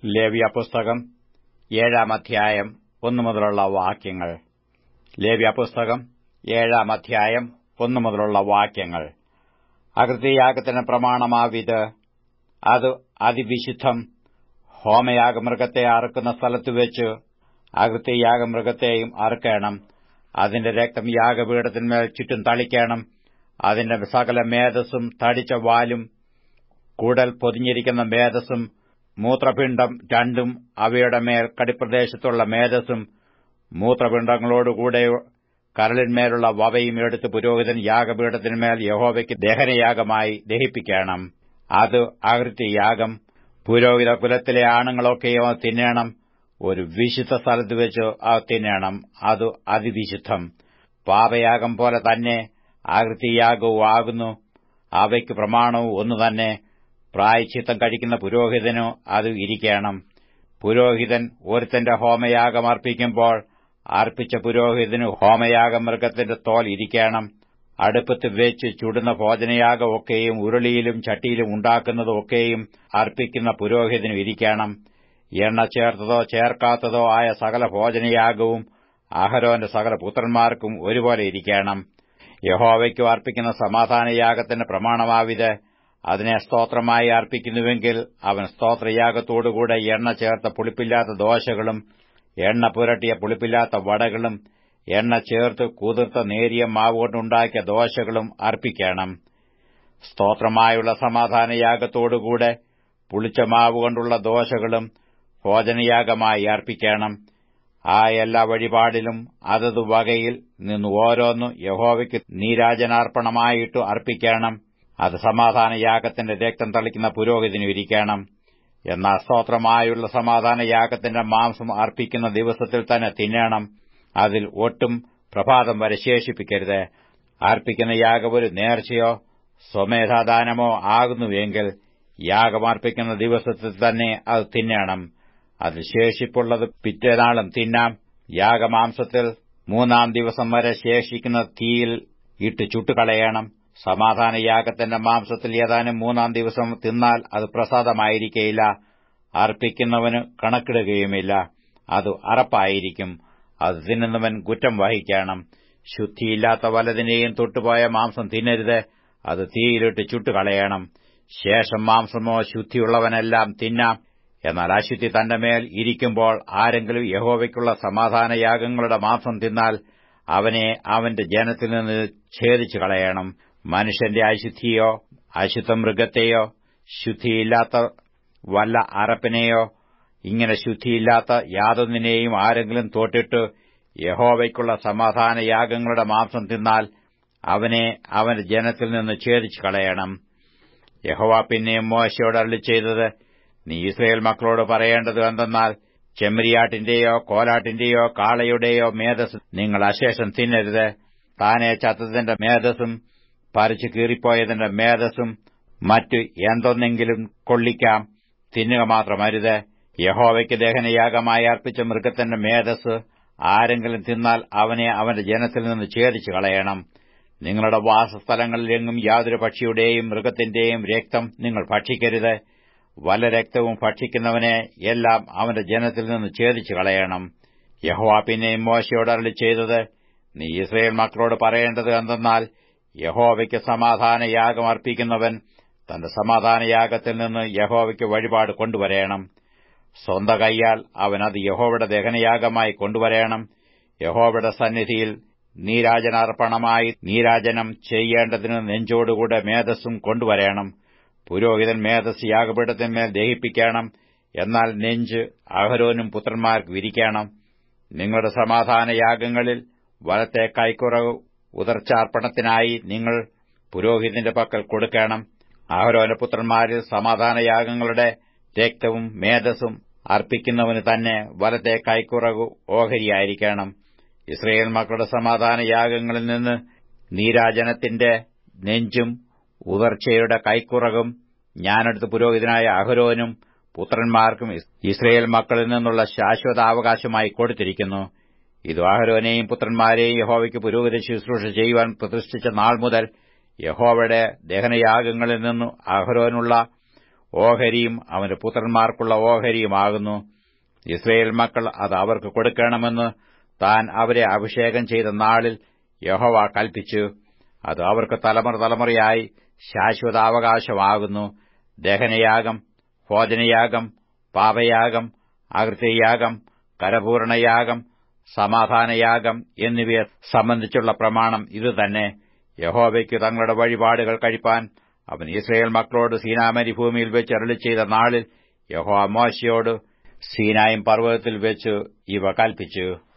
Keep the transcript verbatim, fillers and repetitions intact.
ലേവ്യപുസ്തകം ഏഴാം അധ്യായം ഒന്നു മുതലുള്ള വാക്യങ്ങൾ. ലേവ്യപുസ്തകം ഏഴാം അധ്യായം ഒന്നു മുതലുള്ള വാക്യങ്ങൾ. അകൃത്യയാഗത്തിന് പ്രമാണമാവിത്. അത് അതിവിശുദ്ധം. ഹോമയാഗമൃഗത്തെ അറുക്കുന്ന സ്ഥലത്തുവെച്ച് അകൃത്യയാഗമൃഗത്തെയും അറുക്കണം. അതിന്റെ രക്തം യാഗപീഠത്തിന്മേൽ ചുറ്റും തളിക്കണം. അതിന്റെ സകല മേധസ്സും, തടിച്ച വാലും, കുടൽ പൊതിഞ്ഞിരിക്കുന്ന മേധസ്സും, മൂത്രപിണ്ഡം രണ്ടും, അവയുടെ മേൽ കടിപ്രദേശത്തുള്ള മേധസ്സും, മൂത്രപിണ്ഡങ്ങളോടുകൂടെ കരളിന്മേലുള്ള വവയും എടുത്ത് പുരോഹിതൻ യാഗപീഠത്തിന്മേൽ യഹോവയ്ക്ക് ദഹനയാഗമായി ദഹിപ്പിക്കണം. അത് അകൃത്യയാഗം. പുരോഹിത കുലത്തിലെ ആണുങ്ങളൊക്കെയോ തിന്നേണം. ഒരു വിശുദ്ധ സ്ഥലത്ത് വെച്ച് അത് തിന്നേണം. അത് അതിവിശുദ്ധം. പാപയാഗം പോലെ തന്നെ അകൃത്യയാഗവും ആകുന്നു. അവയ്ക്ക് പ്രമാണവും ഒന്നു തന്നെ. പ്രായശ്ചിത്തം കഴിക്കുന്ന പുരോഹിതനു അത് ഇരിക്കണം. പുരോഹിതൻ ഒരുത്തന്റെ ഹോമയാഗം അർപ്പിക്കുമ്പോൾ അർപ്പിച്ച പുരോഹിതനു ഹോമയാഗമൃഗത്തിന്റെ തോൽ ഇരിക്കണം. അടുപ്പത്ത് വെച്ച് ചുടുന്ന ഭോജനയാഗം ഒക്കെയും ഉരുളിയിലും ചട്ടിയിലും ഉണ്ടാക്കുന്നതും ഒക്കെയും അർപ്പിക്കുന്ന പുരോഹിതനു ഇരിക്കണം. എണ്ണ ചേർത്തതോ ചേർക്കാത്തതോ ആയ സകല ഭോജനയാഗവും അഹരോന്റെ സകല പുത്രന്മാർക്കും ഒരുപോലെ ഇരിക്കണം. യഹോവയ്ക്കു അർപ്പിക്കുന്ന സമാധാനയാഗത്തിന്റെ പ്രമാണമാവിത്. അതിനെ സ്തോത്രമായി അർപ്പിക്കുന്നുവെങ്കിൽ അവൻ സ്തോത്രയാഗത്തോടുകൂടെ എണ്ണ ചേർത്ത പുളിപ്പില്ലാത്ത ദോശകളും എണ്ണ പുരട്ടിയ പുളിപ്പില്ലാത്ത വടകളും എണ്ണ ചേർത്ത് കുതിർത്ത നേരിയ മാവുകൊണ്ടുണ്ടാക്കിയ ദോശകളും അർപ്പിക്കണം. സ്തോത്രമായുള്ള സമാധാനയാഗത്തോടുകൂടെ പുളിച്ച മാവുകൊണ്ടുള്ള ദോശകളും ഭോജനയാഗമായി അർപ്പിക്കണം. ആ എല്ലാ വഴിപാടിലും അതത് വകയിൽ നിന്ന് ഓരോന്നു യഹോവയ്ക്ക് നീരാജനാർപ്പണമായിട്ട് അർപ്പിക്കണം. അത് സമാധാനയാഗത്തിന്റെ രക്തം തളിക്കുന്ന പുരോഹിതനു ഇരിക്കണം. എന്നാൽ സ്തോത്രമായുള്ള സമാധാനയാഗത്തിന്റെ മാംസം അർപ്പിക്കുന്ന ദിവസത്തിൽ തന്നെ തിന്നേണം. അതിൽ ഒട്ടും പ്രഭാതം വരെ ശേഷിപ്പിക്കരുത്. അർപ്പിക്കുന്ന യാഗം ഒരു നേർച്ചയോ സ്വമേധാദാനമോ ആകുന്നുവെങ്കിൽ യാഗമർപ്പിക്കുന്ന ദിവസത്തിൽ തന്നെ അത് തിന്നേണം. അതിൽ ശേഷിപ്പുള്ളത് പിറ്റേനാളും തിന്നാം. യാഗമാംസത്തിൽ മൂന്നാം ദിവസം വരെ ശേഷിക്കുന്ന തീയിൽ ഇട്ട് ചുട്ടുകളയണം. സമാധാനയാഗത്തിന്റെ മാംസത്തിൽ ഏതാനും മൂന്നാം ദിവസം തിന്നാൽ അത് പ്രസാദമായിരിക്കയില്ല. അർപ്പിക്കുന്നവന് കണക്കിടുകയുമില്ല. അത് അറപ്പായിരിക്കും. അത് തിന്നുന്നവൻ കുറ്റം വഹിക്കണം. ശുദ്ധിയില്ലാത്ത വലതിനെയും തൊട്ടുപോയ മാംസം തിന്നരുത്. അത് തീയിലിട്ട് ചുട്ടുകളയണം. ശേഷം മാംസമോ ശുദ്ധിയുള്ളവനെല്ലാം തിന്നാം. എന്നാൽ അശുദ്ധി തന്റെ മേൽ ഇരിക്കുമ്പോൾ ആരെങ്കിലും യഹോവയ്ക്കുള്ള സമാധാനയാഗങ്ങളുടെ മാംസം തിന്നാൽ അവനെ അവന്റെ ജനത്തിൽ നിന്ന് ഛേദിച്ചു കളയണം. മനുഷ്യന്റെ അശുദ്ധിയോ അശുദ്ധ മൃഗത്തെയോ ശുദ്ധിയില്ലാത്ത വല്ല അറപ്പിനെയോ ഇങ്ങനെ ശുദ്ധിയില്ലാത്ത യാതൊന്നിനെയും ആരെങ്കിലും തൊട്ടിട്ട് യഹോവയ്ക്കുള്ള സമാധാനയാഗങ്ങളുടെ മാംസം തിന്നാൽ അവനെ അവന്റെ ജനത്തിൽ നിന്ന് ഛേദിച്ചു കളയണം. യഹോവ പിന്നെയും മോശയോട് അരുളിച്ചെയ്തത്, നീ ഇസ്രായേൽ മക്കളോട് പറയേണ്ടത് എന്തെന്നാൽ, ചെമ്മരിയാട്ടിന്റെയോ കോലാട്ടിന്റെയോ കാളയുടെയോ മേധസ് നിങ്ങൾ അശേഷം തിന്നരുത്. താനെ ചത്തതിന്റെ മേധസ്സും പറിച്ചു കീറിപ്പോയതിന്റെ മേധസ്സും മറ്റു എന്തൊന്നെങ്കിലും കൊള്ളിക്കാം, തിന്നുക മാത്രമരുത്. യഹോവയ്ക്ക് ദഹനയാഗമായി അർപ്പിച്ച മൃഗത്തിന്റെ മേധസ് ആരെങ്കിലും തിന്നാൽ അവനെ അവന്റെ ജനത്തിൽ നിന്ന് ഛേദിച്ചു കളയണം. നിങ്ങളുടെ വാസസ്ഥലങ്ങളിലെങ്ങും യാതൊരു പക്ഷിയുടെയും മൃഗത്തിന്റെയും രക്തം നിങ്ങൾ ഭക്ഷിക്കരുത്. വല്ല രക്തവും ഭക്ഷിക്കുന്നവനെ എല്ലാം അവന്റെ ജനത്തിൽ നിന്ന് ഛേദിച്ചു കളയണം. യഹോവ പിന്നെയും മോശയോട് അരുളിച്ചെയ്തത്, നീ ഇസ്രായേൽ മക്കളോട് പറയേണ്ടത് എന്തെന്നാൽ, യഹോവയ്ക്ക് സമാധാനയാഗം അർപ്പിക്കുന്നവൻ തന്റെ സമാധാനയാഗത്തിൽ നിന്ന് യഹോവയ്ക്ക് വഴിപാട് കൊണ്ടുവരേണം. സ്വന്ത കൈയാൽ അവൻ അത് യഹോവയുടെ ദഹനയാഗമായി കൊണ്ടുവരേണം. യഹോവയുടെ സന്നിധിയിൽ നീരാജനാർപ്പണമായി നീരാജനം ചെയ്യേണ്ടതിന് നെഞ്ചോടുകൂടെ മേധസ്സും കൊണ്ടുവരേണം. പുരോഹിതൻ മേധസ് യാഗപീഠത്തിന്മേൽ ദഹിപ്പിക്കണം. എന്നാൽ നെഞ്ച് അഹരോനും പുത്രന്മാർക്ക് വിരിക്കണം. നിങ്ങളുടെ സമാധാനയാഗങ്ങളിൽ വലത്തെ കൈക്കുറവ് ഉദർച്ചാർപ്പണത്തിനായി നിങ്ങൾ പുരോഹിതന്റെ പക്കൽ കൊടുക്കണം. അഹരോന്റെ പുത്രന്മാരിൽ സമാധാനയാഗങ്ങളുടെ രക്തവും മേധസ്സും അർപ്പിക്കുന്നവന് തന്നെ വലത്തെ കൈക്കുറവ് ഓഹരിയായിരിക്കണം. ഇസ്രായേൽ മക്കളുടെ സമാധാനയാഗങ്ങളിൽ നിന്ന് നീരാജനത്തിന്റെ നെഞ്ചും ഉദർച്ചയുടെ കൈക്കുറകും ഞാനെടുത്ത് പുരോഹിതനായ അഹരോനും പുത്രന്മാർക്കും ഇസ്രായേൽ മക്കളിൽ നിന്നുള്ള ശാശ്വതാവകാശമായി കൊടുത്തിരിക്കുന്നു. ഇത് അഹരോനെയും പുത്രന്മാരെയും യഹോവയ്ക്ക് പുരോഹിത ശുശ്രൂഷ ചെയ്യുവാൻ പ്രതിഷ്ഠിച്ച നാൾ മുതൽ യഹോവയുടെ ദഹനയാഗങ്ങളിൽ നിന്നു അഹരോനുള്ള ഓഹരിയും അവന്റെ പുത്രന്മാർക്കുള്ള ഓഹരിയുമാകുന്നു. ഇസ്രായേൽ മക്കൾ അത് അവർക്ക് കൊടുക്കണമെന്ന് താൻ അവരെ അഭിഷേകം ചെയ്ത നാളിൽ യഹോവ കൽപ്പിച്ചു. അത് അവർക്ക് തലമുറ തലമുറയായി ശാശ്വതാവകാശമാകുന്നു. ദഹനയാഗം, ഭോജനയാഗം, പാപയാഗം, അകൃത്യയാഗം, കരപൂരണയാഗം, സമാധാനയാഗം എന്നിവയെ സംബന്ധിച്ചുള്ള പ്രമാണം ഇതുതന്നെ. യഹോവയ്ക്കു തങ്ങളുടെ വഴിപാടുകൾ കഴിപ്പാൻ അവൻ ഇസ്രായേൽ മക്കളോട് സീനാമരുഭൂമിയിൽ വെച്ച് അരുളിച്ചെയ്ത നാളിൽ യഹോവ മോശെയോട് സീനായി പർവ്വതത്തിൽ വെച്ച് ഇവ കൽപ്പിച്ചു.